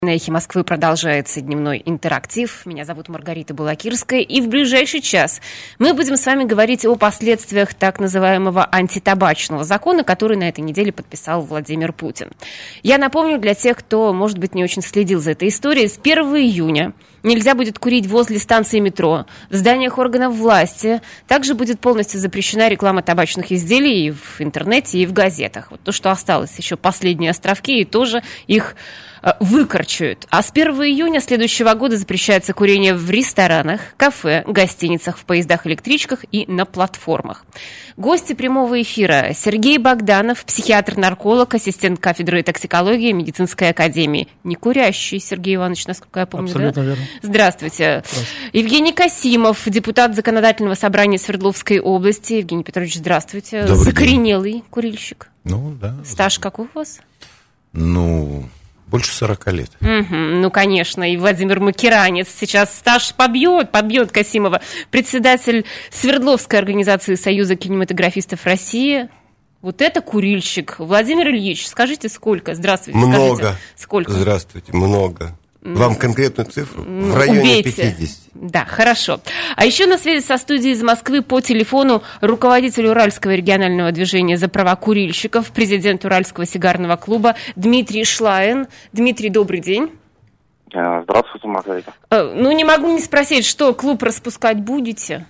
На «Эхе Москвы» продолжается дневной интерактив. Меня зовут Маргарита Балакирская. И в ближайший час мы будем с вами говорить о последствиях так называемого антитабачного закона, который на этой неделе подписал Владимир Путин. Я напомню для тех, кто, может быть, не очень следил за этой историей, с 1 июня нельзя будет курить возле станции метро, в зданиях органов власти. Также будет полностью запрещена реклама табачных изделий и в интернете, и в газетах. Вот то, что осталось, еще последние островки, и тоже их выкорчуют. А с 1 июня следующего года запрещается курение в ресторанах, кафе, гостиницах, в поездах, электричках и на платформах. Гости прямого эфира: Сергей Богданов, психиатр-нарколог, ассистент кафедры токсикологии Медицинской академии. Не курящий, Сергей Иванович, насколько я помню. Абсолютно, да? Верно. Здравствуйте. Евгений Касимов, депутат Законодательного собрания Свердловской области. Евгений Петрович, здравствуйте. Добрый Закоренелый день. Курильщик. Ну, да. Стаж какой у вас? Больше 40 лет. Ну, конечно, и Владимир Макеранец сейчас стаж побьет Касимова. Председатель Свердловской организации Союза кинематографистов России. Вот это курильщик. Владимир Ильич, скажите, сколько? Здравствуйте. Много. Скажите, сколько? Здравствуйте, много. Вам конкретную цифру? В районе Убейте. 50. Да, хорошо. А еще на связи со студией из Москвы по телефону руководитель Уральского регионального движения за права курильщиков, президент Уральского сигарного клуба Дмитрий Шлайн. Дмитрий, добрый день. Здравствуйте, Маргарита. Не могу не спросить, что, клуб распускать будете?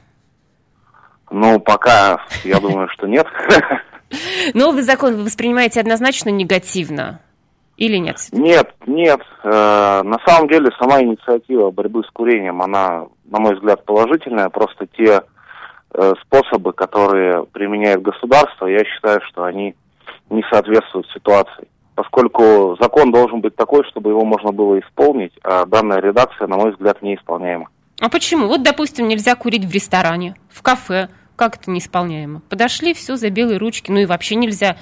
Пока я думаю, что нет. Новый закон вы воспринимаете однозначно негативно? Или нет? Нет. На самом деле, сама инициатива борьбы с курением, она, на мой взгляд, положительная. Просто те способы, которые применяет государство, я считаю, что они не соответствуют ситуации. Поскольку закон должен быть такой, чтобы его можно было исполнить, а данная редакция, на мой взгляд, неисполняема. А почему? Вот, допустим, нельзя курить в ресторане, в кафе. Как это неисполняемо? Подошли, все, за белые ручки. И вообще нельзя...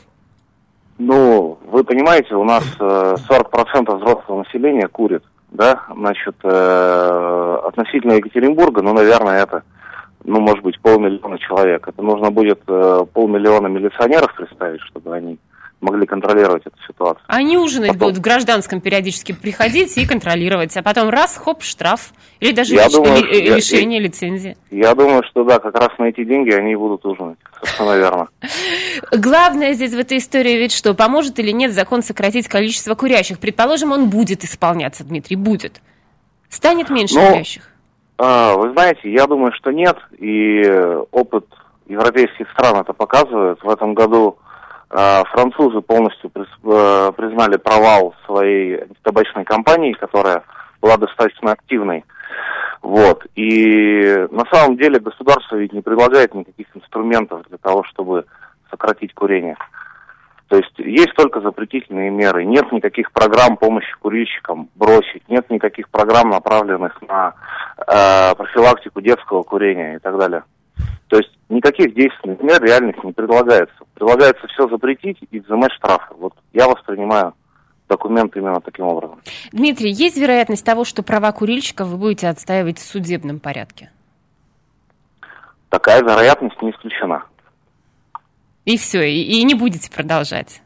Вы понимаете, у нас 40% взрослого населения курит, да, относительно Екатеринбурга, наверное, это, может быть, 500 000 человек. Это нужно будет 500 000 милиционеров представить, чтобы они могли контролировать эту ситуацию. Они ужинать будут в гражданском периодически приходить и контролировать, а потом раз, хоп, штраф, или даже лишение лицензии. Я думаю, что да, как раз на эти деньги они будут ужинать, совершенно верно. Главное здесь в этой истории ведь что, поможет или нет закон сократить количество курящих? Предположим, он будет исполняться, Дмитрий, будет. Станет меньше курящих? Вы знаете, я думаю, что нет, и опыт европейских стран это показывает. В этом году французы полностью признали провал своей антитабачной кампании, которая была достаточно активной. И на самом деле государство ведь не предлагает никаких инструментов для того, чтобы сократить курение. То есть только запретительные меры, нет никаких программ помощи курильщикам бросить, нет никаких программ, направленных на профилактику детского курения и так далее. То есть никаких действенных мер реальных не предлагается. Предлагается все запретить и взимать штрафы. Я воспринимаю документ именно таким образом. Дмитрий, есть вероятность того, что права курильщиков вы будете отстаивать в судебном порядке? Такая вероятность не исключена. И все, и не будете продолжать?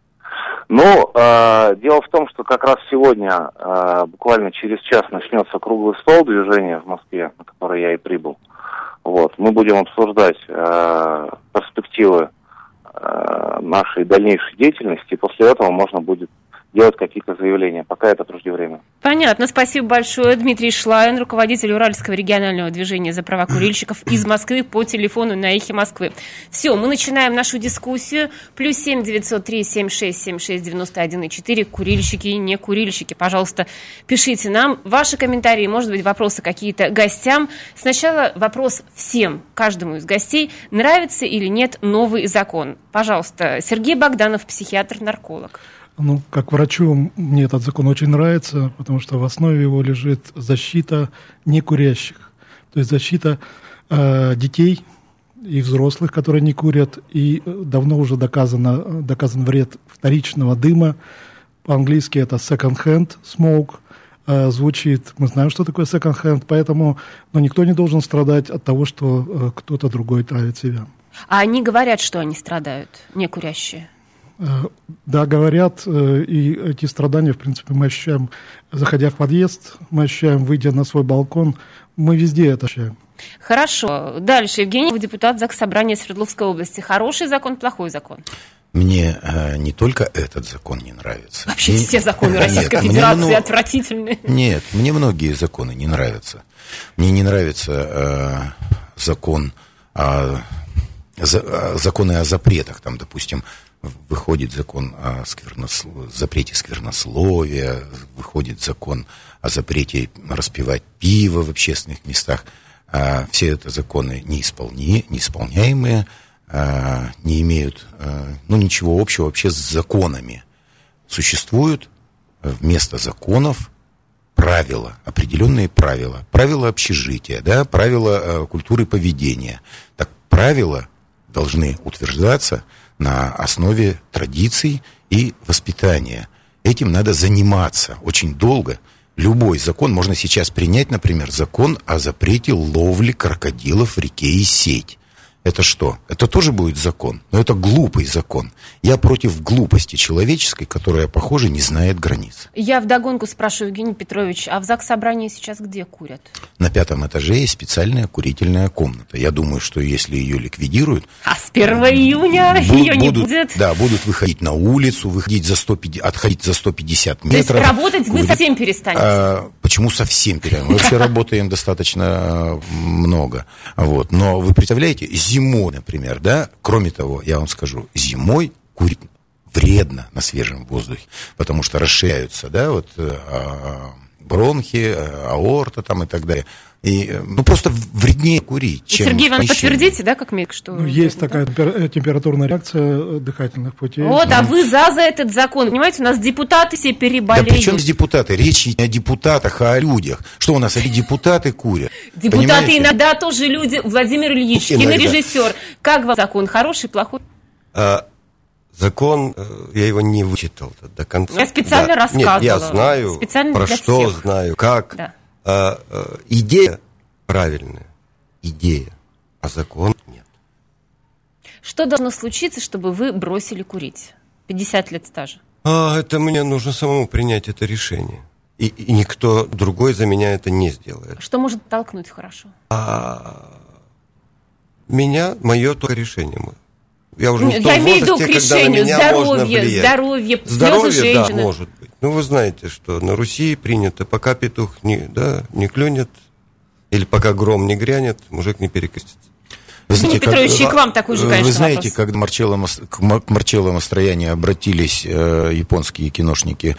Дело в том, что как раз сегодня, буквально через час, начнется круглый стол движения в Москве, на который я и прибыл. Мы будем обсуждать перспективы нашей дальнейшей деятельности, и после этого можно будет делать какие-то заявления. Пока это преждевременно. Понятно. Спасибо большое. Дмитрий Шлайн, руководитель Уральского регионального движения за права курильщиков из Москвы по телефону на «Эхе Москвы». Все, мы начинаем нашу дискуссию. +7 903 76 76 91 4. Курильщики и не курильщики. Пожалуйста, пишите нам ваши комментарии, может быть, вопросы какие-то гостям. Сначала вопрос всем, каждому из гостей. Нравится или нет новый закон? Пожалуйста, Сергей Богданов, психиатр-нарколог. Как врачу, мне этот закон очень нравится, потому что в основе его лежит защита некурящих. То есть защита детей и взрослых, которые не курят. И давно уже доказан вред вторичного дыма. По-английски это second-hand smoke. Звучит, мы знаем, что такое second-hand, поэтому никто не должен страдать от того, что кто-то другой травит себя. А они говорят, что они страдают, некурящие? Да, говорят, и эти страдания, в принципе, мы ощущаем, заходя в подъезд, мы ощущаем, выйдя на свой балкон, мы везде это ощущаем. Хорошо. Дальше. Евгений, депутат ЗАГС Собрания Свердловской области. Хороший закон, плохой закон? Мне не только этот закон не нравится. Вообще все законы Российской Федерации отвратительны. Нет, мне многие законы не нравятся. Мне не нравится законы о запретах. Там, допустим, выходит закон о запрете сквернословия, выходит закон о запрете распивать пиво в общественных местах. Все это законы неисполняемые, не имеют ничего общего вообще с законами. Существуют вместо законов правила, определенные правила. Правила общежития, да, правила культуры поведения. Так правила должны утверждаться на основе традиций и воспитания. Этим надо заниматься очень долго. Любой закон можно сейчас принять, например, закон о запрете ловли крокодилов в реке Исеть. Это что? Это тоже будет закон, но это глупый закон. Я против глупости человеческой, которая, похоже, не знает границ. Я вдогонку спрашиваю, Евгений Петрович, а в ЗАГС Собрании сейчас где курят? На 5-м этаже есть специальная курительная комната. Я думаю, что если ее ликвидируют... А с 1 июня ее не будет? Да, будут выходить на улицу, отходить за 150 метров. То есть работать вы совсем перестанете? Почему совсем перестанем? Мы вообще работаем достаточно много. Вот. Но вы представляете, зимой, например, да, кроме того, я вам скажу, зимой курить вредно на свежем воздухе, потому что расширяются, да, вот бронхи, аорта там и так далее. И, просто вреднее курить, чем Сергей Иванович, подтвердите, да, как МИК, что... Есть такая температурная реакция дыхательных путей. Вот, а вы за этот закон. Понимаете, у нас депутаты все переболеют. Да при чем здесь депутаты? Речь не о депутатах, а о людях. Что у нас, депутаты курят? Депутаты понимаете? Иногда тоже люди. Владимир Ильич, кинорежиссер. Как вам закон? Хороший, плохой? Закон, я его не вычитал до конца. Я специально рассказывала. Нет, я знаю, специально про что всех. знаю, как. Да. Идея правильная, а закон нет. Что должно случиться, чтобы вы бросили курить? 50 лет стажа. Это мне нужно самому принять это решение. И никто другой за меня это не сделает. Что может толкнуть хорошо? Мое только решение. Я уже я имею в виду к решению здоровье, слезы женщины. Да, может быть. Вы знаете, что на Руси принято, пока петух не клюнет, или пока гром не грянет, мужик не перекрестится. Евгений Петрович, и к вам такой же, конечно, Вы знаете, вопрос. когда к Марчелло Мастроянни обратились японские киношники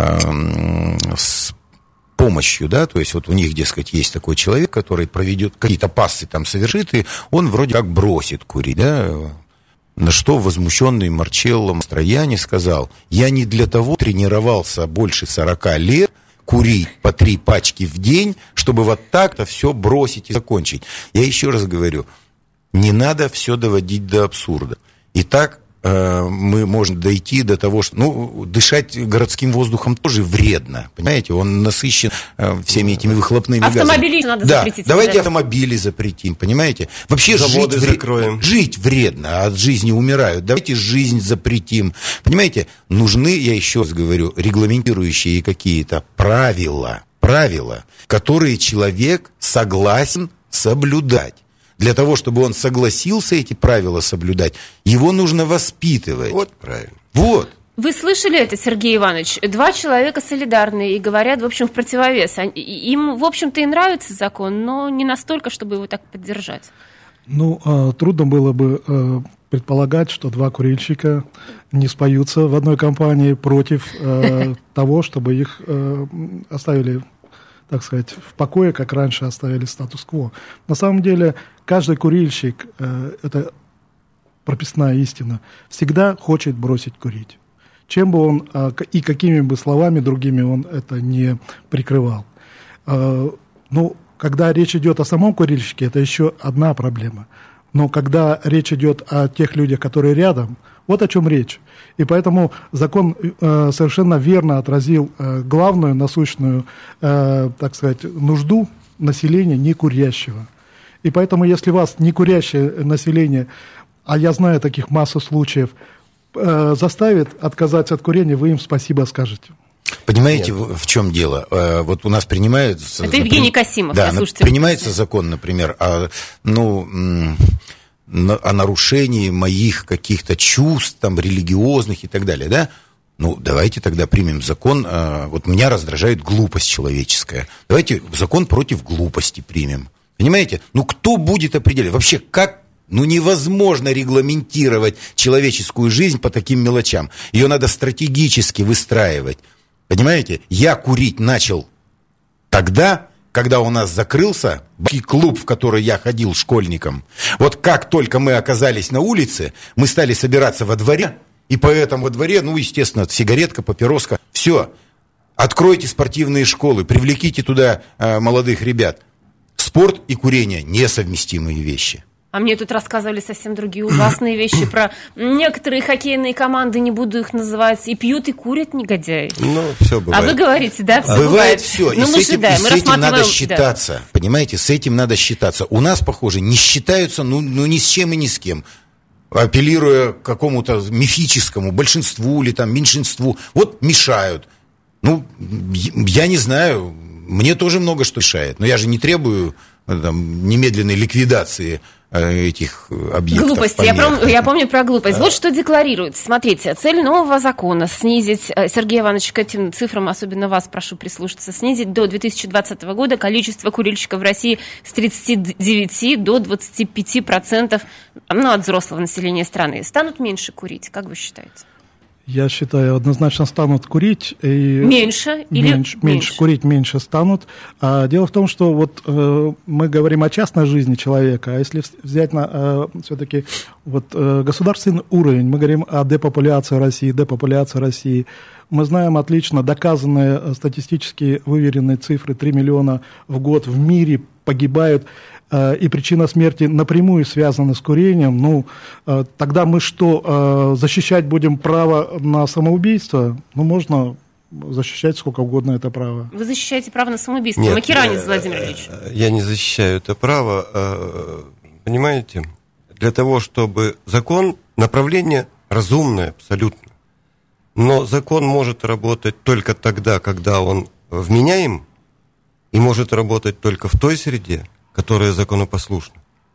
с помощью, да, то есть вот у них, дескать, есть такой человек, который проведет какие-то пассы там совершит, и он вроде как бросит курить, да. На что возмущенный Марчелло Мастроянни сказал: я не для того тренировался больше 40 лет курить по 3 пачки в день, чтобы вот так-то все бросить и закончить. Я еще раз говорю, не надо все доводить до абсурда. И так мы можем дойти до того, что дышать городским воздухом тоже вредно, понимаете, он насыщен всеми этими выхлопными газами. Автомобили надо запретить. Давайте автомобили запретим, понимаете. Вообще жить вредно, а от жизни умирают. Давайте жизнь запретим. Понимаете, нужны, я еще раз говорю, регламентирующие какие-то правила, которые человек согласен соблюдать. Для того, чтобы он согласился эти правила соблюдать, его нужно воспитывать. Вот правильно. Вот. Вы слышали это, Сергей Иванович? 2 человека солидарны и говорят, в общем, в противовес. Им, в общем-то, и нравится закон, но не настолько, чтобы его так поддержать. Трудно было бы предполагать, что 2 курильщика не споются в одной компании против того, чтобы их оставили, так сказать, в покое, как раньше оставили статус-кво. На самом деле, каждый курильщик, это прописная истина, всегда хочет бросить курить. Чем бы он и какими бы словами другими он это не прикрывал. Когда речь идет о самом курильщике, это еще одна проблема. Но когда речь идет о тех людях, которые рядом, вот о чем речь. И поэтому закон совершенно верно отразил главную насущную, так сказать, нужду населения некурящего. И поэтому, если вас некурящее население, а я знаю таких массу случаев, заставит отказаться от курения, вы им спасибо скажете. Понимаете, в чем дело? Вот у нас принимается... Это Евгений Касимов, да, слушайте. Принимается закон, например, о нарушении моих каких-то чувств, там, религиозных и так далее, да? Ну, давайте тогда примем закон. Вот меня раздражает глупость человеческая. Давайте закон против глупости примем. Понимаете? Ну, кто будет определять? Вообще, как... Ну, невозможно регламентировать человеческую жизнь по таким мелочам. Ее надо стратегически выстраивать. Понимаете? Я курить начал тогда, когда у нас закрылся клуб, в который я ходил школьником. Вот как только мы оказались на улице, мы стали собираться во дворе, и поэтому во дворе, ну, естественно, сигаретка, папироска, все. Откройте спортивные школы, привлеките туда молодых ребят. Спорт и курение – несовместимые вещи. А мне тут рассказывали совсем другие ужасные вещи про некоторые хоккейные команды, не буду их называть, и пьют, и курят негодяи. Ну, все бывает. А вы говорите, да, все бывает. Все, и ну, с этим надо считаться, да. Понимаете, с этим надо считаться. У нас, похоже, не считаются, ну ни с чем и ни с кем. Апеллируя к какому-то мифическому большинству или там меньшинству, вот мешают. Ну, я не знаю, мне тоже много что мешает, но я же не требую там немедленной ликвидации этих объектов. Глупость. Я помню про глупость. Вот что декларируется. Смотрите, цель нового закона снизить, Сергей Иванович, к этим цифрам, особенно вас прошу прислушаться, снизить до 2020 года количество курильщиков в России с 39 до 25%, ну, от взрослого населения страны. Станут меньше курить, как вы считаете? Я считаю, однозначно станут курить. И меньше или меньше? Курить меньше станут. Дело в том, что вот мы говорим о частной жизни человека, а если взять все-таки вот, государственный уровень, мы говорим о депопуляции России. Мы знаем отлично доказанные статистически выверенные цифры: 3 миллиона в год в мире погибают, и причина смерти напрямую связана с курением. Ну, тогда мы что, защищать будем право на самоубийство? Ну, можно защищать сколько угодно это право. Вы защищаете право на самоубийство? Нет, Макеранец Владимир Ильич. Я не защищаю это право. Понимаете, для того, чтобы закон, направление разумное абсолютно, но закон может работать только тогда, когда он вменяем, и может работать только в той среде, которая законопослушна.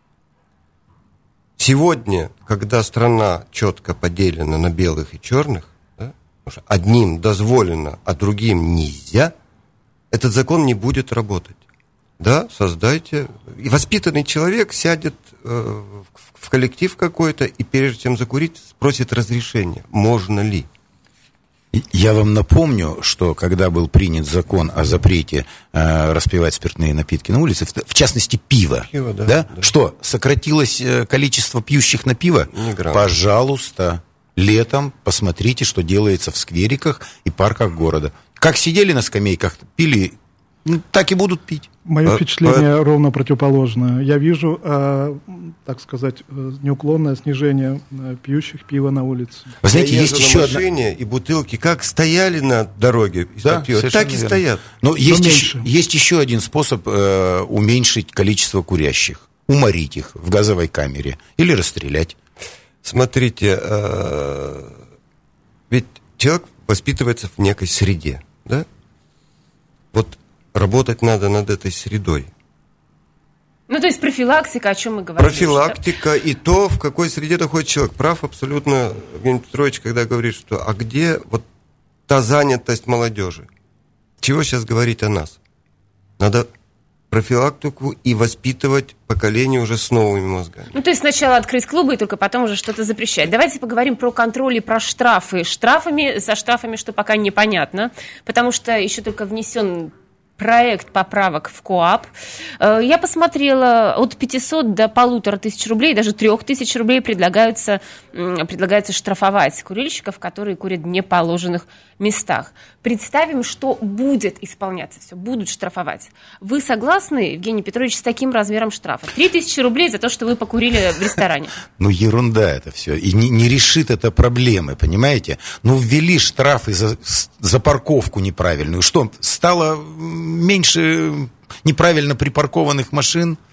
Сегодня, когда страна четко поделена на белых и черных, да, потому что одним дозволено, а другим нельзя, этот закон не будет работать. Да, создайте. И воспитанный человек сядет в коллектив какой-то и прежде чем закурить, спросит разрешения, можно ли. Я вам напомню, что когда был принят закон о запрете распивать спиртные напитки на улице, в частности пиво, да? Что, сократилось количество пьющих на пиво? Пожалуйста, летом посмотрите, что делается в сквериках и парках города. Как сидели на скамейках, пили, так и будут пить. Мое впечатление ровно противоположное. Я вижу, так сказать, неуклонное снижение пьющих пива на улице. Вы знаете, есть еще одна... и бутылки как стояли на дороге, да, пива, так и стоят. Но есть еще один способ уменьшить количество курящих. Уморить их в газовой камере или расстрелять. Смотрите, ведь человек воспитывается в некой среде, да? Вот работать надо над этой средой. Ну, то есть профилактика, о чем мы говорим. Профилактика и то, в какой среде находится человек. Прав абсолютно Евгений Петрович, когда говорит, что а где вот та занятость молодежи? Чего сейчас говорить о нас? Надо профилактику и воспитывать поколение уже с новыми мозгами. Ну, то есть сначала открыть клубы и только потом уже что-то запрещать. Давайте поговорим про контроль и про штрафы. Со штрафами, что пока непонятно, потому что еще только внесен проект поправок в КоАП. Я посмотрела, от 500 до 1500 рублей, даже 3000 рублей предлагается штрафовать курильщиков, которые курят в неположенных местах. Представим, что будет исполняться все, будут штрафовать. Вы согласны, Евгений Петрович, с таким размером штрафа? 3000 рублей за то, что вы покурили в ресторане. Ну, ерунда это все. И не решит это проблемы, понимаете? Ну, ввели штрафы за парковку неправильную. Что, стало меньше неправильно припаркованных машин?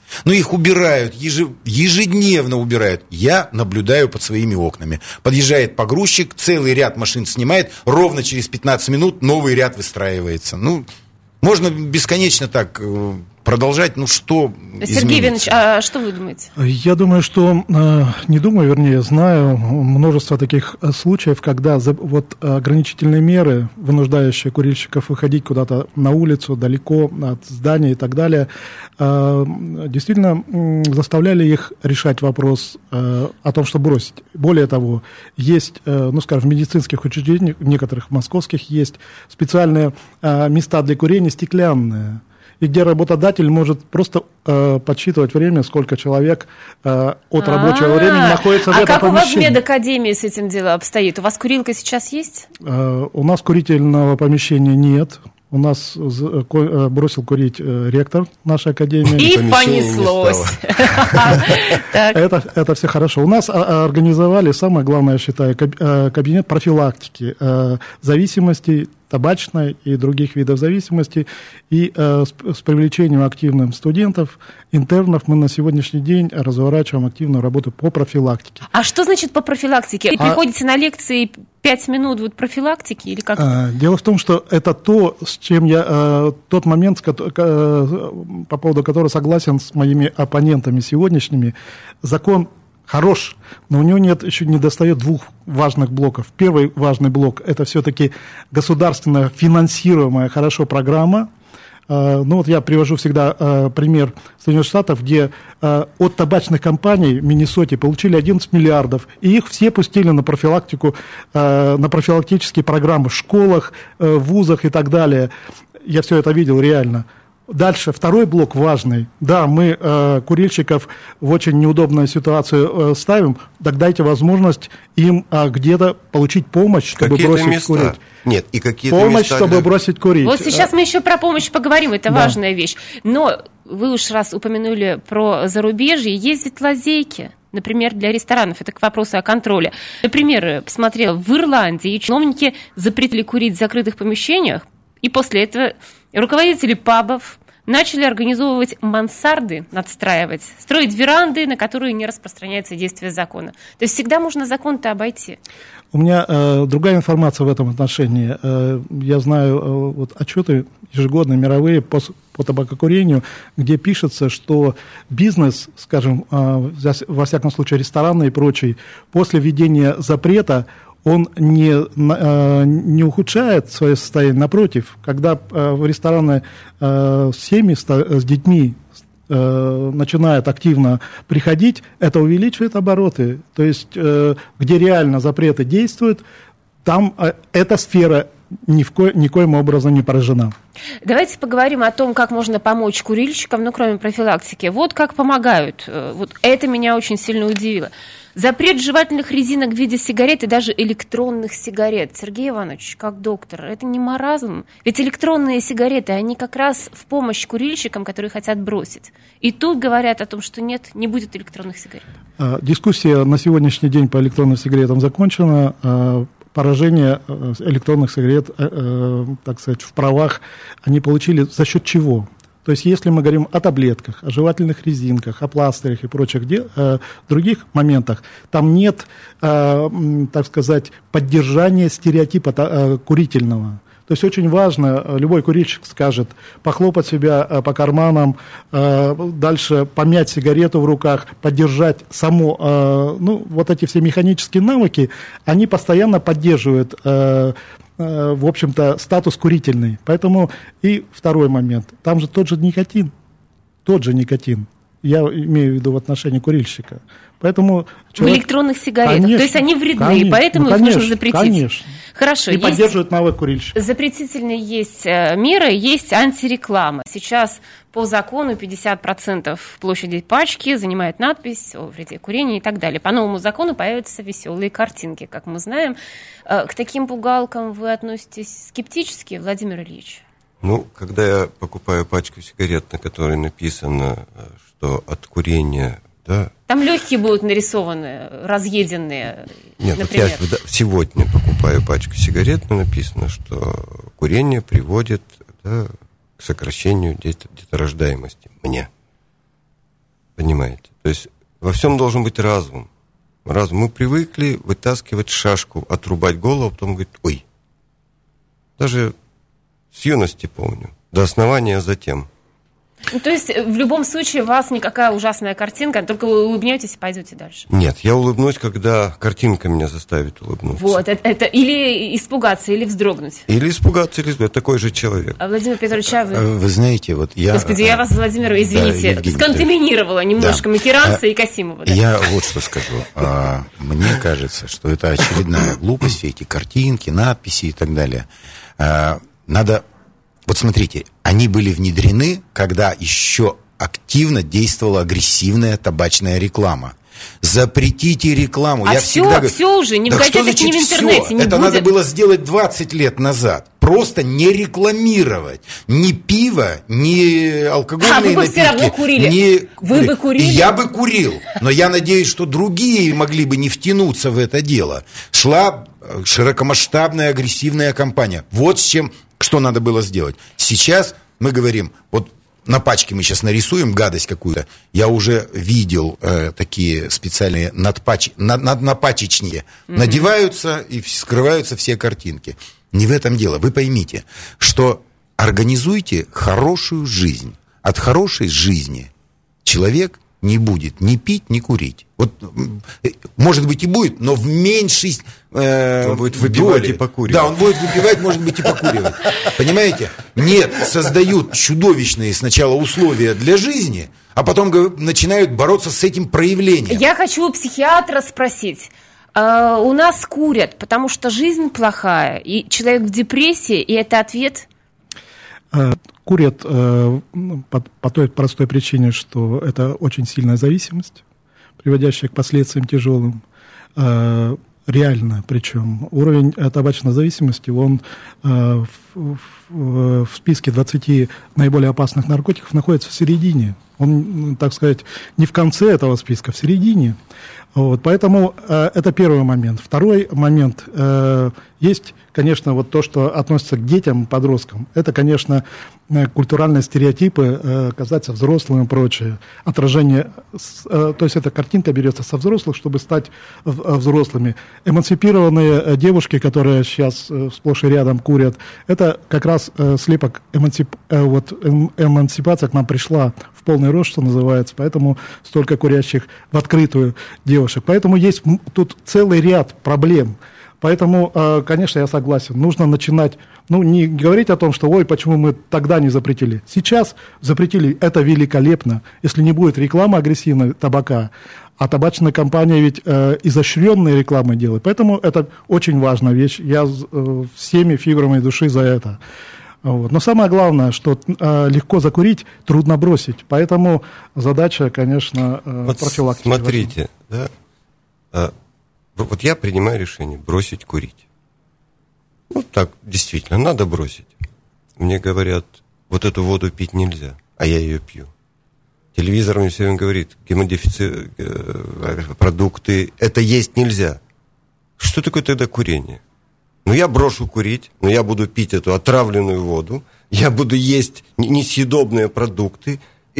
Но их убирают, ежедневно убирают. Я наблюдаю под своими окнами. Подъезжает погрузчик, целый ряд машин снимает, ровно через 15 минут новый ряд выстраивается. Можно бесконечно так продолжать, что Сергей Иванович, а что вы думаете? Я думаю, что, не думаю, вернее, знаю множество таких случаев, когда ограничительные меры, вынуждающие курильщиков выходить куда-то на улицу, далеко от здания и так далее, действительно заставляли их решать вопрос о том, что бросить. Более того, есть, в медицинских учреждениях, некоторых московских, есть специальные места для курения стеклянные, и где работодатель может просто подсчитывать время, сколько человек от рабочего времени находится в этом помещении. А как у вас в медакадемии с этим дело обстоит? У вас курилка сейчас есть? У нас курительного помещения нет. У нас бросил курить ректор нашей академии. И понеслось. Это все хорошо. У нас организовали, самое главное, я считаю, кабинет профилактики зависимостей, табачной и других видов зависимости. И с привлечением активных студентов, интернов мы на сегодняшний день разворачиваем активную работу по профилактике. А что значит по профилактике? Приходите на лекции 5 минут профилактики или как? Дело в том, что это то, с чем я тот момент, по поводу которого согласен с моими оппонентами сегодняшними. Закон хорош, но у него еще не достает двух важных блоков. Первый важный блок – это все-таки государственно финансируемая хорошо программа. Я привожу всегда пример Соединенных Штатов, где от табачных компаний в Миннесоте получили 11 миллиардов, и их все пустили на профилактику, на профилактические программы в школах, в вузах и так далее. Я все это видел реально. Дальше, второй блок важный. Да, мы курильщиков в очень неудобную ситуацию ставим, так дайте возможность им где-то получить помощь, чтобы бросить курить. Нет, и какие-то помощь, чтобы бросить курить. Вот сейчас мы еще про помощь поговорим, это важная вещь. Но вы уж раз упомянули про зарубежье, есть ведь лазейки. Например, для ресторанов, это к вопросу о контроле. Например, посмотрела, в Ирландии чиновники запретили курить в закрытых помещениях, и после этого руководители пабов начали организовывать мансарды, надстраивать, строить веранды, на которые не распространяется действие закона. То есть всегда можно закон-то обойти. У меня другая информация в этом отношении. Я знаю отчеты ежегодные, мировые по табакокурению, где пишется, что бизнес, скажем, во всяком случае ресторанный и прочий, после введения запрета он не ухудшает свое состояние. Напротив, когда в рестораны семьи с детьми начинают активно приходить, это увеличивает обороты. То есть, где реально запреты действуют, там эта сфера никоим образом не поражена. Давайте поговорим о том, как можно помочь курильщикам, кроме профилактики. Вот как помогают. Вот это меня очень сильно удивило. Запрет жевательных резинок в виде сигарет и даже электронных сигарет. Сергей Иванович, как доктор, это не маразм? Ведь электронные сигареты, они как раз в помощь курильщикам, которые хотят бросить. И тут говорят о том, что нет, не будет электронных сигарет. Дискуссия на сегодняшний день по электронным сигаретам закончена. Поражение электронных сигарет, так сказать, в правах они получили за счет чего? То есть, если мы говорим о таблетках, о жевательных резинках, о пластырях и прочих других моментах, там нет, так сказать, поддержания стереотипа курительного. То есть, очень важно, любой курильщик скажет, похлопать себя по карманам, дальше помять сигарету в руках, поддержать вот эти все механические навыки, они постоянно поддерживают в общем-то, статус курительный. Поэтому и второй момент. Там же тот же никотин. Я имею в виду в отношении курильщика. Поэтому в электронных сигаретах. Конечно, то есть они вредны, поэтому их нужно запретить. Конечно. Хорошо. И поддерживают навык курильщика. Запретительные есть меры, есть антиреклама. Сейчас по закону 50% площади пачки занимает надпись о вреде курения и так далее. По новому закону появятся веселые картинки, как мы знаем. К таким пугалкам вы относитесь скептически, Владимир Ильич? Когда я покупаю пачку сигарет, на которой написано, что от курения... Да. Там легкие будут нарисованы, разъеденные. Нет, например. Вот я сегодня покупаю пачку сигарет, но написано, что курение приводит к сокращению деторождаемости. Мне. Понимаете? То есть во всем должен быть разум. Мы привыкли вытаскивать шашку, отрубать голову, а потом говорить, ой. Даже с юности помню. До основания затем. Ну, то есть в любом случае у вас никакая ужасная картинка, только вы улыбнетесь и пойдете дальше. Нет, я улыбнусь, когда картинка меня заставит улыбнуться. Вот, это или испугаться, или вздрогнуть. Или испугаться, или вздрогнуть. Такой же человек. А Владимир Петрович, вы знаете, вот я... Господи, я вас, Владимир, извините, да, сконтаминировала немножко Макеранца и Касимова. Да? Я вот что скажу. Мне кажется, что это очередная глупость, все эти картинки, надписи и так далее. Надо... Вот смотрите, они были внедрены, когда еще активно действовала агрессивная табачная реклама. Запретите рекламу. А я все, всегда говорю, все уже, ни в газетах, ни в интернете все? не Это будет. надо было сделать 20 лет назад. Просто не рекламировать ни пиво, ни алкогольные вы бы напитки. все равно курили. Вы бы курили? Я бы курил, но я надеюсь, что другие могли бы не втянуться в это дело. Шла широкомасштабная агрессивная кампания. Вот с чем, что надо было сделать. Сейчас мы говорим, вот на пачке мы сейчас нарисуем гадость какую-то. Я уже видел такие специальные напачечники. Надеваются и скрываются все картинки. Не в этом дело. Вы поймите, что организуйте хорошую жизнь. От хорошей жизни человек не будет ни пить, ни курить. Вот, может быть, и будет, но в меньшей он будет выпивать и покуривать. Да, он будет выпивать, может быть, и покуривать. Понимаете? Нет, создают чудовищные сначала условия для жизни, а потом начинают бороться с этим проявлением. Я хочу у психиатра спросить. У нас курят, потому что жизнь плохая, и человек в депрессии, и это ответ? Курят по той простой причине, что это очень сильная зависимость, приводящая к последствиям тяжелым. Реально, причем уровень табачной зависимости, он в списке 20 наиболее опасных наркотиков находится в середине. Он, так сказать, не в конце этого списка, в середине. Вот, поэтому это первый момент. Второй момент. Есть, конечно, вот то, что относится к детям, подросткам. Это, конечно, культуральные стереотипы, казаться взрослым и прочее. Отражение, то есть эта картинка берется со взрослых, чтобы стать взрослыми. Эмансипированные девушки, которые сейчас сплошь и рядом курят, это как раз слепок эмансипация к нам пришла в полный рост, что называется, поэтому столько курящих в открытую девушек. Поэтому есть тут целый ряд проблем. Поэтому, конечно, я согласен, нужно начинать, не говорить о том, что, ой, почему мы тогда не запретили. Сейчас запретили, это великолепно, если не будет рекламы агрессивной табака, а табачная компания ведь изощренные рекламы делает. Поэтому это очень важная вещь, я всеми фибрами души за это. Вот. Но самое главное, что легко закурить, трудно бросить. Поэтому задача, конечно, профилактики. Смотрите, да, вот я принимаю решение бросить курить. Так, действительно, надо бросить. Мне говорят, вот эту воду пить нельзя, а я ее пью. Телевизор мне все время говорит, гемодефицит, продукты, это есть нельзя. Что такое тогда курение? Я брошу курить, но я буду пить эту отравленную воду, я буду есть несъедобные продукты.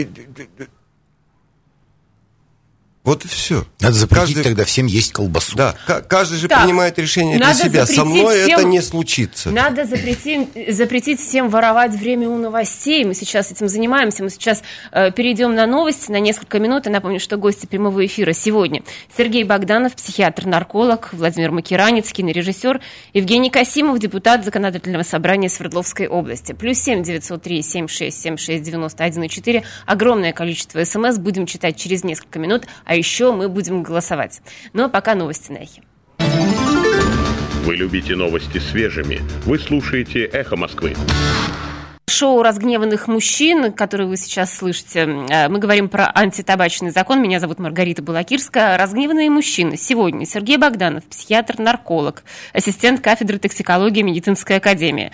Вот и все. Надо запретить тогда всем есть колбасу. Да, каждый же принимает решение для себя. Со мной это не случится. Надо запретить всем воровать время у новостей. Мы сейчас этим занимаемся. Мы сейчас перейдем на новости на несколько минут. И напомню, что гости прямого эфира сегодня Сергей Богданов, психиатр-нарколог, Владимир Макеранец, кинорежиссер, Евгений Касимов, депутат Законодательного собрания Свердловской области. +7 903 76 76 91 4. Огромное количество СМС. Будем читать через несколько минут. А еще мы будем голосовать. Ну а пока новости на Эхе. Вы любите новости свежими. Вы слушаете «Эхо Москвы». Шоу «Разгневанных мужчин», которое вы сейчас слышите, мы говорим про антитабачный закон. Меня зовут Маргарита Балакирская. «Разгневанные мужчины». Сегодня Сергей Богданов, психиатр-нарколог, ассистент кафедры токсикологии медицинской академии.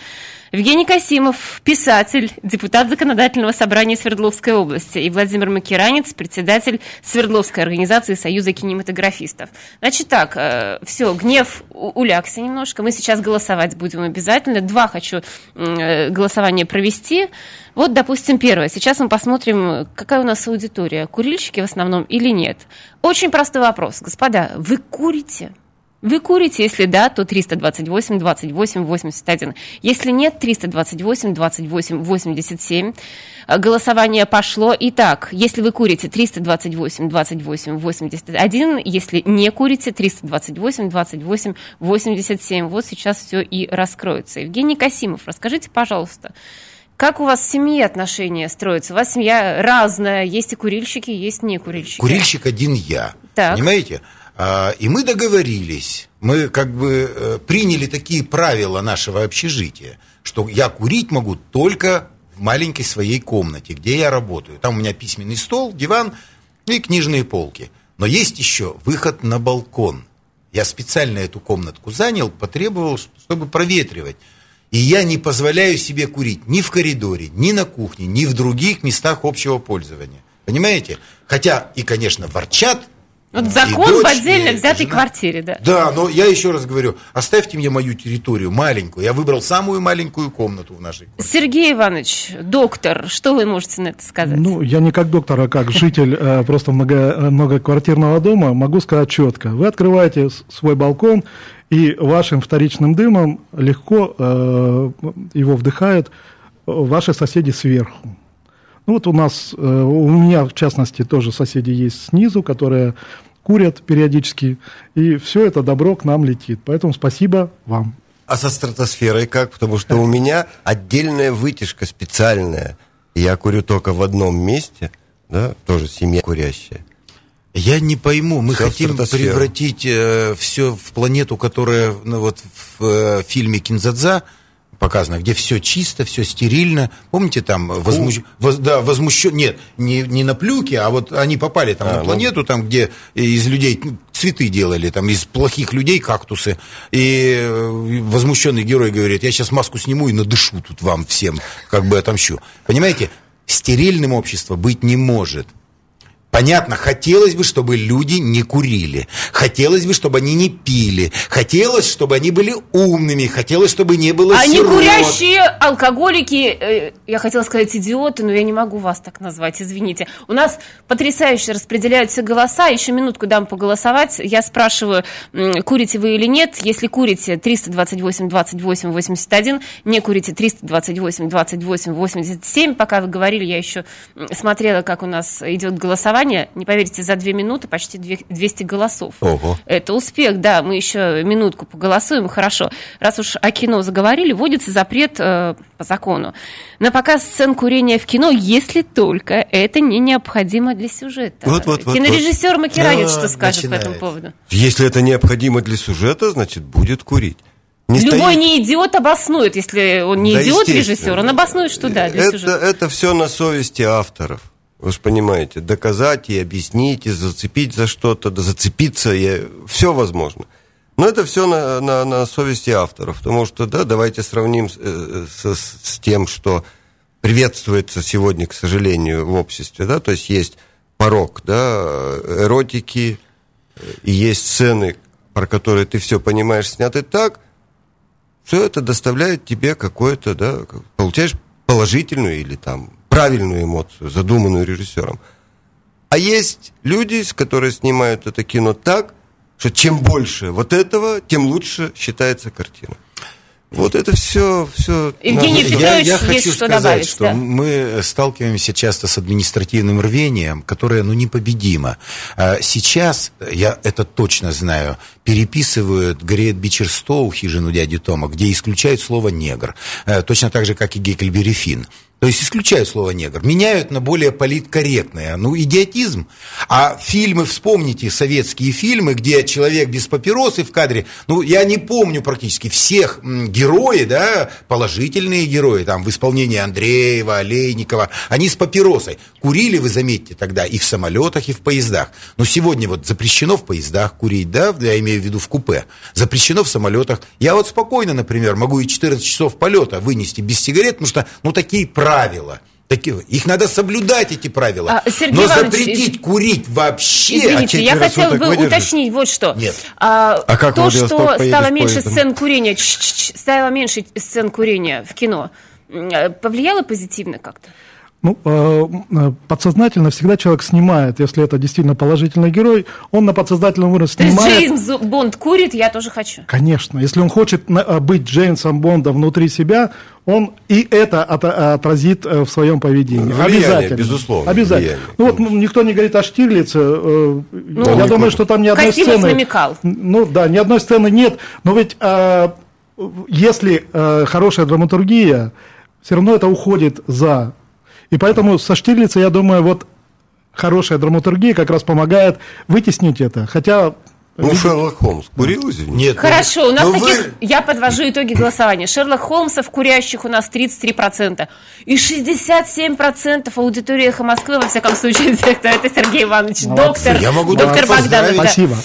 Евгений Касимов, писатель, депутат Законодательного собрания Свердловской области, и Владимир Макеранец, председатель Свердловской организации Союза кинематографистов. Значит так, все, гнев улягся немножко, мы сейчас голосовать будем обязательно. 2 хочу голосования провести. Вот, допустим, первое. Сейчас мы посмотрим, какая у нас аудитория. Курильщики в основном или нет? Очень простой вопрос. Господа, вы курите? Вы курите? Если да, то 328 28 81. Если нет, 328 28 87. Голосование пошло. Итак, если вы курите, 328 28 81. Если не курите, 328 28 87. Вот сейчас все и раскроется. Евгений Касимов, расскажите, пожалуйста, как у вас в семье отношения строятся? У вас семья разная, есть и курильщики, есть не курильщики. Курильщик один я, так. Понимаете? И мы договорились, мы как бы приняли такие правила нашего общежития, что я курить могу только в маленькой своей комнате, где я работаю. Там у меня письменный стол, диван и книжные полки. Но есть еще выход на балкон. Я специально эту комнатку занял, потребовал, чтобы проветривать. И я не позволяю себе курить ни в коридоре, ни на кухне, ни в других местах общего пользования. Понимаете? Хотя и, конечно, ворчат. Вот закон дочь, в отдельно взятой квартире, да. Да, но я еще раз говорю, оставьте мне мою территорию маленькую. Я выбрал самую маленькую комнату в нашей квартире. Сергей Иванович, доктор, что вы можете на это сказать? Ну, я не как доктор, а как житель просто многоквартирного дома могу сказать четко. Вы открываете свой балкон, и вашим вторичным дымом легко его вдыхают ваши соседи сверху. Ну, вот у меня, в частности, тоже соседи есть снизу, которые курят периодически, и все это добро к нам летит. Поэтому спасибо вам. А со стратосферой как? Потому что у меня отдельная вытяжка специальная. Я курю только в одном месте, да, тоже семья курящая. Я не пойму, мы Все хотим превратить все в планету, которая вот в фильме «Кинзадза» показано, где все чисто, все стерильно. Помните, там возмущен... Нет, не на плюке, а вот они попали там на планету, там, где из людей цветы делали, там, из плохих людей кактусы. И возмущенный герой говорит, я сейчас маску сниму и надышу тут вам всем, как бы отомщу. Понимаете, стерильным общество быть не может. Понятно, хотелось бы, чтобы люди не курили, хотелось бы, чтобы они не пили, хотелось, чтобы они были умными, хотелось, чтобы не было Они сирот. курящие алкоголики, я хотела сказать идиоты, но я не могу вас так назвать, извините. У нас потрясающе распределяются голоса, еще минутку дам поголосовать. Я спрашиваю, курите вы или нет. Если курите, 328 28 81, не курите, 328 28 87. Пока вы говорили, я еще смотрела, как у нас идет голосование. Не поверите, за 2 минуты почти 200 голосов. Ого. Это успех, да, мы еще минутку поголосуем, хорошо. Раз уж о кино заговорили, вводится запрет по закону на показ сцен курения в кино, если только это не необходимо для сюжета. Кинорежиссер Макеранец что скажет по этому поводу? Если это необходимо для сюжета, значит, будет курить. Любой не идиот обоснует, если он не идиот режиссер, он обоснует, что да, для сюжета. Это все на совести авторов. Вы же понимаете, доказать и объяснить, и зацепить за что-то, да зацепиться, все возможно. Но это все на совести авторов, потому что, да, давайте сравним с тем, что приветствуется сегодня, к сожалению, в обществе, да, то есть порог, да, эротики, и есть сцены, про которые ты все понимаешь, сняты так, все это доставляет тебе какое-то, да, получаешь положительную или там правильную эмоцию, задуманную режиссером. А есть люди, которые снимают это кино так, что чем больше вот этого, тем лучше считается картина. Вот это все. Евгений Петрович, я хочу есть что сказать, добавить, что да? мы сталкиваемся часто с административным рвением, которое, непобедимо. Сейчас, я это точно знаю, переписывают Гарриет Бичерстоу, «Хижину дяди Тома», где исключают слово «негр». Точно так же, как и Гекльберри Финн. То есть исключаю слово негр, меняют на более политкорректное. Ну, идиотизм. А фильмы, вспомните советские фильмы, где человек без папиросы в кадре, ну, я не помню практически всех герои, да, положительные герои, там, в исполнении Андреева, Олейникова, они с папиросой. Курили, вы заметьте, тогда и в самолетах, и в поездах. Но сегодня вот запрещено в поездах курить, да, я имею в виду в купе, запрещено в самолетах. Я вот спокойно, например, могу и 14 часов полета вынести без сигарет, потому что, ну, такие правила. Их надо соблюдать, эти правила. Сергей но Иванович, запретить курить вообще... Извините, я хотела бы уточнить вот что. Нет. Как то, что стало меньше сцен курения, стало меньше сцен курения в кино, повлияло позитивно как-то? Ну, подсознательно всегда человек снимает, если это действительно положительный герой, он на подсознательном уровне снимает. То есть Джеймс Бонд курит, я тоже хочу. Конечно. Если он хочет быть Джеймсом Бондом внутри себя, он и это отразит в своем поведении. Влияние, обязательно. Безусловно. Обязательно. Ну вот никто не говорит о Штирлице. Я думаю, что там ни одной Касимов сцены... намекал. Ну да, ни одной сцены нет. Но ведь если хорошая драматургия, все равно это уходит за... И поэтому со Штирлица, я думаю, вот хорошая драматургия как раз помогает вытеснить это. Хотя... Ну, Шерлок Холмс курил, извините? Нет. Хорошо, у нас таких... Я подвожу итоги голосования. Шерлок Холмсов курящих у нас 33%. И 67% аудитории «Эхо Москвы», во всяком случае, это Сергей Иванович, доктор Богданов. Спасибо.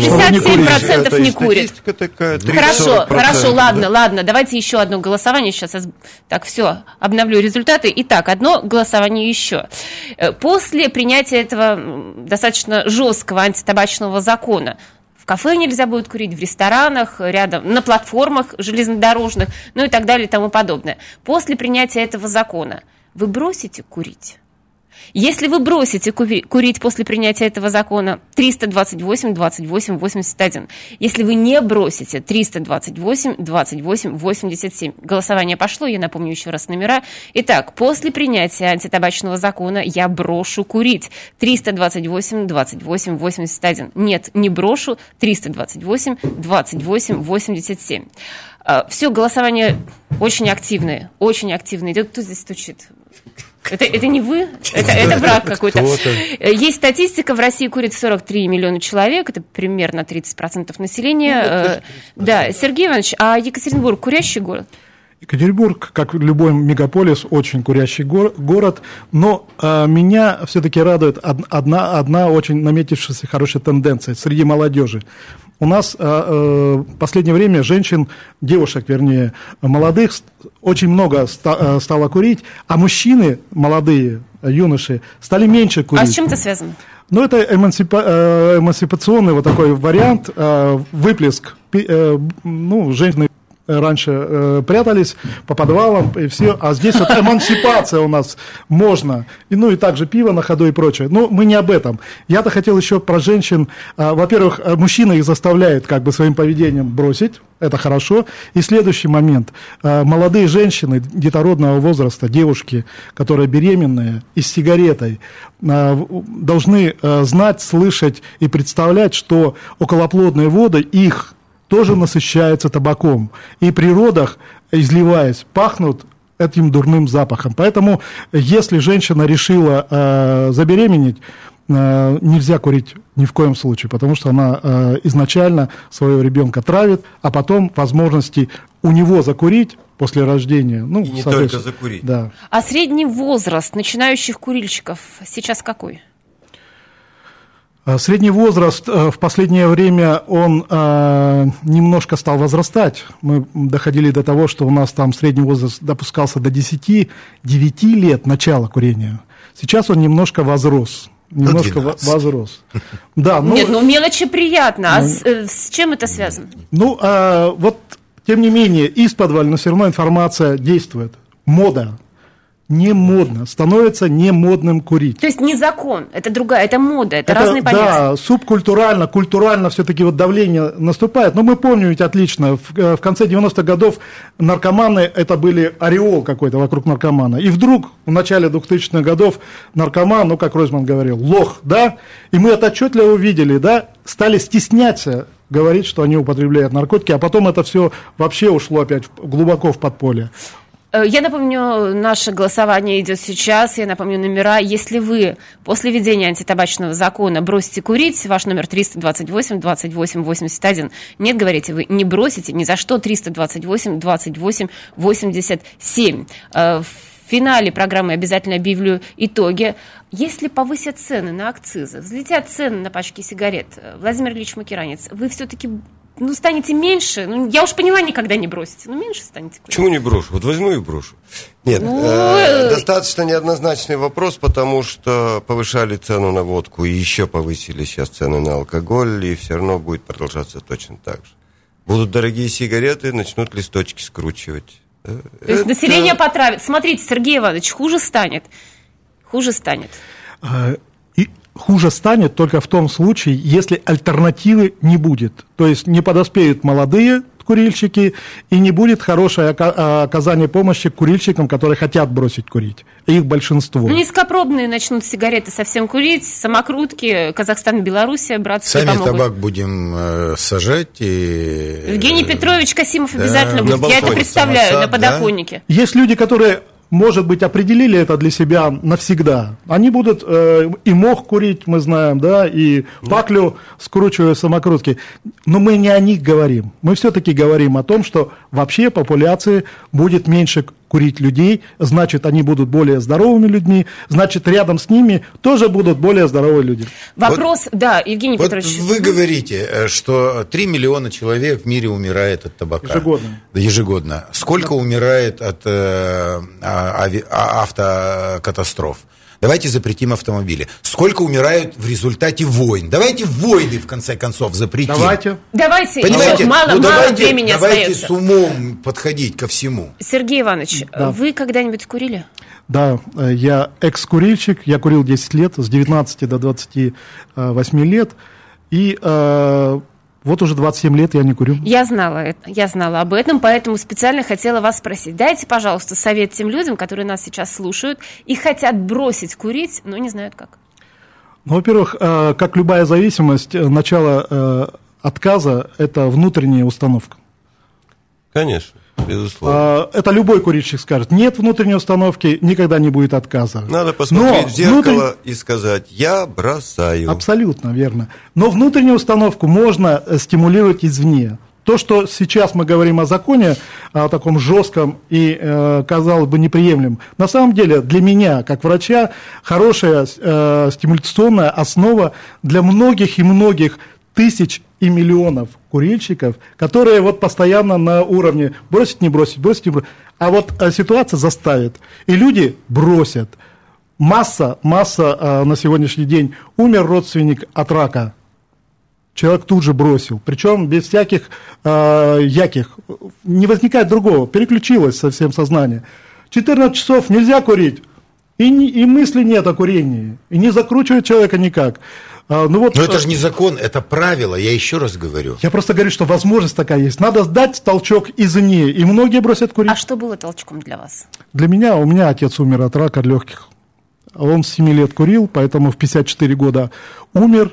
67% не курит. Такая, Хорошо, ладно, давайте еще одно голосование. Сейчас так, все, обновлю результаты. Итак, одно голосование еще. После принятия этого достаточно жесткого антитабачного закона, в кафе нельзя будет курить, в ресторанах, рядом, на платформах железнодорожных, ну и так далее и тому подобное. После принятия этого закона вы бросите курить? Если вы бросите курить после принятия этого закона, 328, 28, 81. Если вы не бросите, 328, 28, 87. Голосование пошло, я напомню еще раз номера. Итак, после принятия антитабачного закона я брошу курить. 328, 28, 81. Нет, не брошу. 328, 28, 87. Все, голосование очень активное, очень активное. Кто здесь стучит? Это не вы? Это брак какой-то. Есть статистика, в России курит 43 миллиона человек, это примерно 30% населения. Да, Сергей Иванович, а Екатеринбург курящий город? Екатеринбург, как любой мегаполис, очень курящий город, но меня все-таки радует одна очень наметившаяся хорошая тенденция среди молодежи. У нас в последнее время женщин, девушек, вернее, молодых, очень много стало курить, а мужчины, молодые, юноши, стали меньше курить. А с чем это связано? Ну, это эмансипационный вот такой вариант, выплеск, женщины раньше прятались по подвалам и все, а здесь вот эмансипация у нас можно, и также пиво на ходу и прочее. Но мы не об этом. Я-то хотел еще про женщин. Во-первых, мужчины их заставляют как бы своим поведением бросить, это хорошо. И следующий момент. Молодые женщины детородного возраста, девушки, которые беременные и с сигаретой, должны знать, слышать и представлять, что околоплодные воды их тоже насыщаются табаком. И при родах, изливаясь, пахнут этим дурным запахом. Поэтому, если женщина решила забеременеть, нельзя курить ни в коем случае, потому что она изначально своего ребенка травит, а потом возможности у него закурить после рождения. И не только закурить. Да. А средний возраст начинающих курильщиков сейчас какой? Средний возраст в последнее время, он немножко стал возрастать. Мы доходили до того, что у нас там средний возраст допускался до 10-9 лет начала курения. Сейчас он немножко возрос. Да, Нет, мелочи приятно. А с чем это связано? Вот, тем не менее, исподволь, но все равно информация действует. Мода. Не модно, становится не модным курить. То есть не закон, это другая, это мода, это разные понятия. Да, субкультурально, культурально все-таки вот давление наступает. Но мы помним ведь отлично, в конце 90-х годов наркоманы, это были ореол какой-то вокруг наркомана. И вдруг в начале 2000-х годов наркоман, как Ройзман говорил, лох, да? И мы это отчетливо увидели, да? Стали стесняться говорить, что они употребляют наркотики, а потом это все вообще ушло опять глубоко в подполье. Я напомню, наше голосование идет сейчас. Я напомню номера. Если вы после введения антитабачного закона бросите курить, ваш номер 328-28-81. Нет, говорите, вы не бросите ни за что. 328-28-87. В финале программы обязательно объявлю итоги. Если повысят цены на акцизы, взлетят цены на пачки сигарет, Владимир Ильич Макеранец, вы все-таки станете меньше? Я уж поняла, никогда не бросите, но меньше станете курить. Почему не брошу? Вот возьму и брошу. Нет, достаточно неоднозначный вопрос, потому что повышали цену на водку и еще повысили сейчас цены на алкоголь, и все равно будет продолжаться точно так же. Будут дорогие сигареты, начнут листочки скручивать. То есть население потравит. Смотрите, Сергей Иванович, хуже станет. Хуже станет. И хуже станет только в том случае, если альтернативы не будет. То есть не подоспеют молодые курильщики, и не будет хорошее оказание помощи курильщикам, которые хотят бросить курить. Их большинство. Низкопробные начнут сигареты совсем курить, самокрутки, Казахстан, Белоруссия, братцы сами помогут. Табак будем сажать. И... Евгений Петрович Касимов обязательно будет. Я это представляю, на подоконнике. Да? Есть люди, которые, может быть, определили это для себя навсегда. Они будут и мох курить, мы знаем, да, и паклю скручивая самокрутки. Но мы не о них говорим. Мы все-таки говорим о том, что вообще популяции будет меньше курить людей, значит, они будут более здоровыми людьми, значит, рядом с ними тоже будут более здоровые люди. Вопрос, да, Евгений Петрович. Вы говорите, что 3 миллиона человек в мире умирает от табака. Ежегодно. Сколько умирает от автокатастроф? Давайте запретим автомобили. Сколько умирают в результате войн? Давайте войны, в конце концов, запретим. Давайте. Понимаете? Мало времени давайте остается. с умом подходить ко всему. Сергей Иванович, да. Вы когда-нибудь курили? Да, я экс-курильщик, я курил 10 лет, с 19 до 28 лет, и вот уже 27 лет я не курю. Я знала об этом, поэтому специально хотела вас спросить. Дайте, пожалуйста, совет тем людям, которые нас сейчас слушают и хотят бросить курить, но не знают как. Ну, во-первых, как любая зависимость, начало отказа – это внутренняя установка. Конечно. Безусловно. Это любой курильщик скажет. Нет внутренней установки, никогда не будет отказа. Надо посмотреть в зеркало и сказать: я бросаю. Абсолютно верно. Но внутреннюю установку можно стимулировать извне. То, что сейчас мы говорим о законе, о таком жестком и, казалось бы, неприемлемом, на самом деле для меня, как врача, хорошая стимуляционная основа для многих и многих тысяч и миллионов курильщиков, которые вот постоянно на уровне бросить, не бросить, бросить, не бросить. А вот ситуация заставит. И люди бросят. Масса на сегодняшний день. Умер родственник от рака. Человек тут же бросил. Причем без всяких яких. Не возникает другого. Переключилось совсем сознание. 14 часов нельзя курить. И мысли нет о курении. И не закручивает человека никак. Но это же не закон, это правило, я еще раз говорю. Я просто говорю, что возможность такая есть. Надо дать толчок извне, и многие бросят курить. А что было толчком для вас? Для меня, у меня отец умер от рака легких. Он с 7 лет курил, поэтому в 54 года умер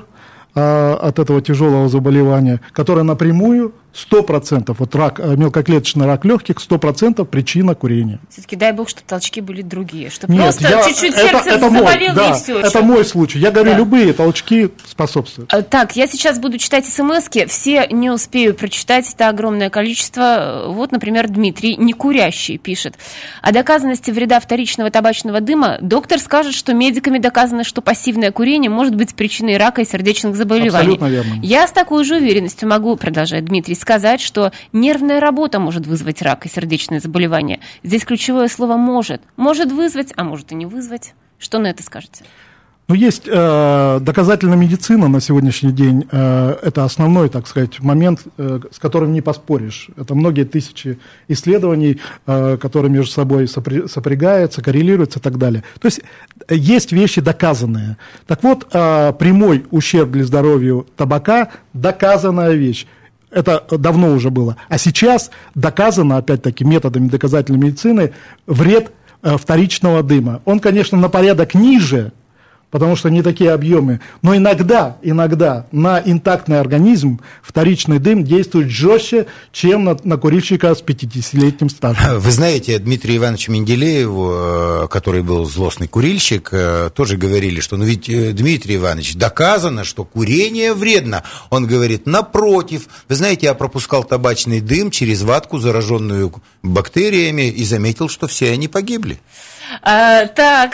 от этого тяжелого заболевания, которое напрямую 100%, вот рак, мелкоклеточный рак легких, 100% причина курения. Все-таки дай бог, чтобы толчки были другие, чтобы Нет, просто чуть-чуть сердце заболело, и все. Это мой случай. Я говорю, любые толчки способствуют. Так, я сейчас буду читать смски, все не успею прочитать, это огромное количество. Вот, например, Дмитрий, некурящий, пишет. О доказанности вреда вторичного табачного дыма доктор скажет, что медиками доказано, что пассивное курение может быть причиной рака и сердечных заболеваний. Абсолютно верно. Я с такой же уверенностью могу, продолжает Дмитрий, сказать, что нервная работа может вызвать рак и сердечные заболевания. Здесь ключевое слово «может». Может вызвать, а может и не вызвать. Что на это скажете? Ну, есть доказательная медицина на сегодняшний день. Это основной, так сказать, момент, с которым не поспоришь. Это многие тысячи исследований, которые между собой сопрягаются, коррелируются и так далее. То есть есть вещи доказанные. Так вот, прямой ущерб для здоровья табака – доказанная вещь. Это давно уже было. А сейчас доказано, опять-таки, методами доказательной медицины, вред вторичного дыма. Он, конечно, на порядок ниже, потому что не такие объемы. Но иногда на интактный организм вторичный дым действует жестче, чем на курильщика с 50-летним стажем. Вы знаете, Дмитрию Ивановичу Менделееву, который был злостный курильщик, тоже говорили, что, ну ведь, Дмитрий Иванович, доказано, что курение вредно. Он говорит, напротив, вы знаете, я пропускал табачный дым через ватку, зараженную бактериями, и заметил, что все они погибли. Так,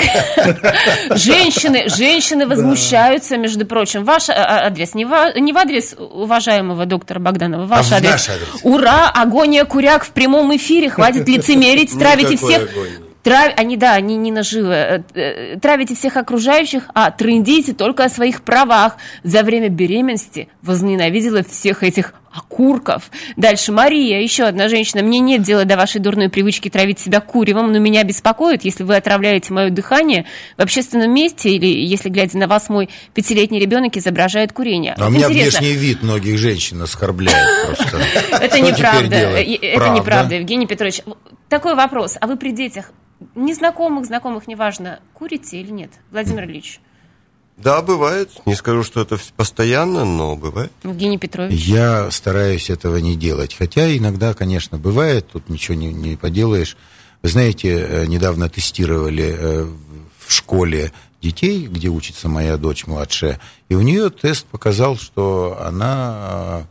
женщины возмущаются, между прочим. Ваш адрес, не в адрес уважаемого доктора Богданова, ваш адрес. Наш адрес. Ура, агония куряк в прямом эфире, хватит лицемерить, травите всех. Они не наживы. Травите всех окружающих, а трындите только о своих правах. За время беременности возненавидела всех этих окурков. Дальше Мария, еще одна женщина. Мне нет дела до вашей дурной привычки травить себя куревом, но меня беспокоит, если вы отравляете мое дыхание в общественном месте или если, глядя на вас, мой 5-летний ребенок изображает курение. А у меня внешний вид многих женщин оскорбляет просто. Это неправда. Это неправда, Евгений Петрович. Такой вопрос. А вы при детях незнакомых, неважно, курите или нет? Владимир Ильич. Да, бывает. Не скажу, что это постоянно, но бывает. Евгений Петрович. Я стараюсь этого не делать. Хотя иногда, конечно, бывает, тут ничего не поделаешь. Вы знаете, недавно тестировали в школе детей, где учится моя дочь младшая, и у нее тест показал, что она,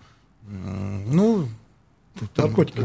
наркотики.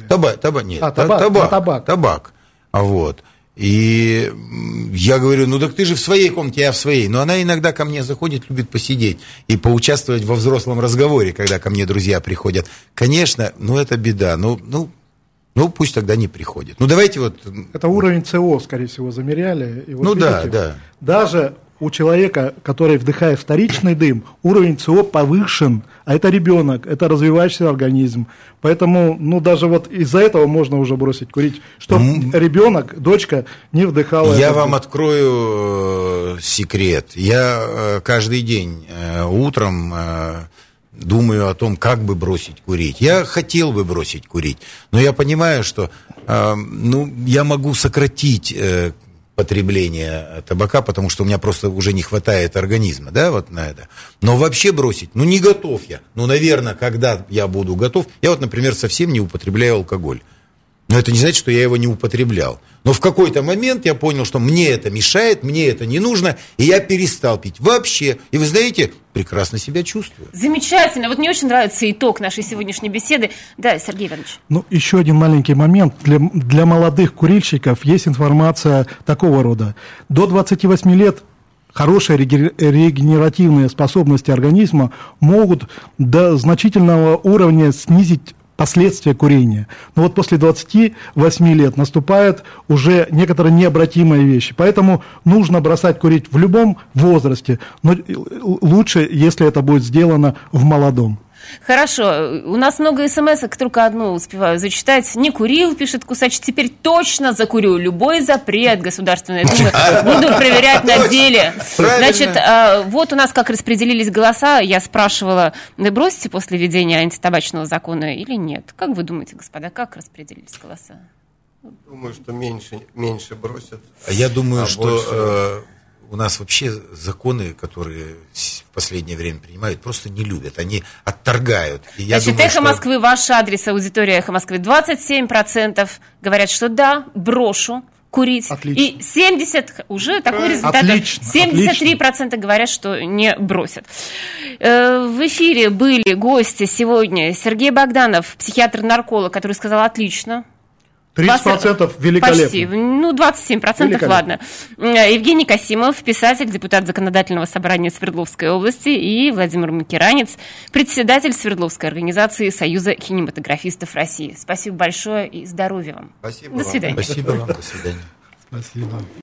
Табак. Вот. И я говорю, так ты же в своей комнате, я в своей. Но она иногда ко мне заходит, любит посидеть и поучаствовать во взрослом разговоре, когда ко мне друзья приходят. Конечно, это беда. Пусть тогда не приходит. Давайте Это уровень СО, скорее всего, замеряли. И видите, да. Даже у человека, который вдыхает вторичный дым, уровень СО повышен, а это ребенок, это развивающийся организм. Поэтому, даже из-за этого можно уже бросить курить, чтобы ребенок, дочка не вдыхала. Я вам открою секрет. Я каждый день утром думаю о том, как бы бросить курить. Я хотел бы бросить курить, но я понимаю, что я могу сократить потребление табака, потому что у меня просто уже не хватает организма, на это. Но вообще бросить, не готов я. Наверное, когда я буду готов, я например, совсем не употребляю алкоголь. Но это не значит, что я его не употреблял. Но в какой-то момент я понял, что мне это мешает, мне это не нужно, и я перестал пить вообще. И вы знаете, прекрасно себя чувствую. Замечательно. Мне очень нравится итог нашей сегодняшней беседы. Да, Сергей Иванович. Еще один маленький момент. Для молодых курильщиков есть информация такого рода. До 28 лет хорошие регенеративные способности организма могут до значительного уровня снизить последствия курения. Но после 28 лет наступают уже некоторые необратимые вещи. Поэтому нужно бросать курить в любом возрасте, но лучше, если это будет сделано в молодом. Хорошо, у нас много смс-ок, только одну успеваю зачитать. Не курил, пишет Кусач, теперь точно закурю. Любой запрет Государственной Думы буду проверять на деле. Значит, у нас как распределились голоса. Я спрашивала, вы бросите после введения антитабачного закона или нет? Как вы думаете, господа, как распределились голоса? Думаю, что меньше бросят. Я думаю, что у нас вообще законы, которые в последнее время принимают, просто не любят. Они отторгают. Значит, «Эхо Москвы», ваш адрес, аудитория «Эхо Москвы», 27% говорят, что да, брошу курить. Отлично. И 70%, уже такой результат, 73% говорят, что не бросят. В эфире были гости сегодня. Сергей Богданов, психиатр-нарколог, который сказал «отлично». 30% великолепно. Почти, 27%, ладно. Евгений Касимов, писатель, депутат Законодательного собрания Свердловской области, и Владимир Макеранец, председатель Свердловской организации Союза кинематографистов России. Спасибо большое и здоровья вам. Спасибо до свидания. Спасибо вам, до свидания. Спасибо.